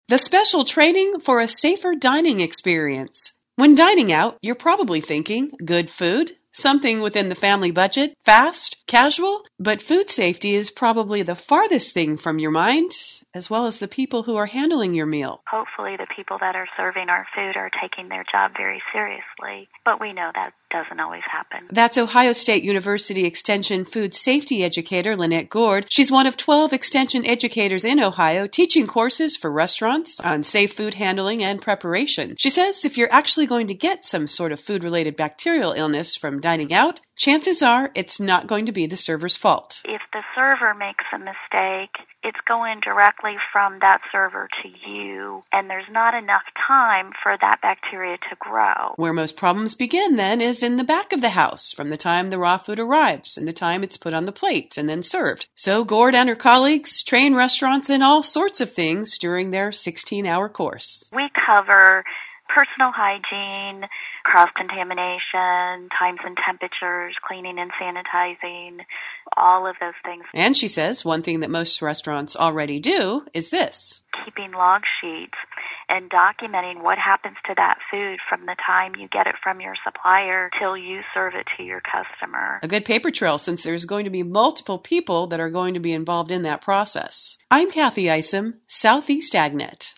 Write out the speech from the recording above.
The special training for a safer dining experience. When dining out, you're probably thinking good food, something within the family budget, fast, casual, but food safety is probably the farthest thing from your mind, as well as the people who are handling your meal. Hopefully the people that are serving our food are taking their job very seriously, but we know that doesn't always happen. That's Ohio State University Extension food safety educator Lynette Gord. She's one of 12 extension educators in Ohio teaching courses for restaurants on safe food handling and preparation. She says if you're actually going to get some sort of food-related bacterial illness from dining out, chances are it's not going to be the server's fault. If the server makes a mistake, it's going directly from that server to you, and there's not enough time for that bacteria to grow. Where most problems begin, then, is in the back of the house, from the time the raw food arrives and the time it's put on the plate and then served. So Gord and her colleagues train restaurants in all sorts of things during their 16-hour course. We cover personal hygiene, cross-contamination, times and temperatures, cleaning and sanitizing, all of those things. And she says one thing that most restaurants already do is this: keeping log sheets and documenting what happens to that food from the time you get it from your supplier till you serve it to your customer. A good paper trail, since there's going to be multiple people that are going to be involved in that process. I'm Kathy Isom, Southeast AgNet.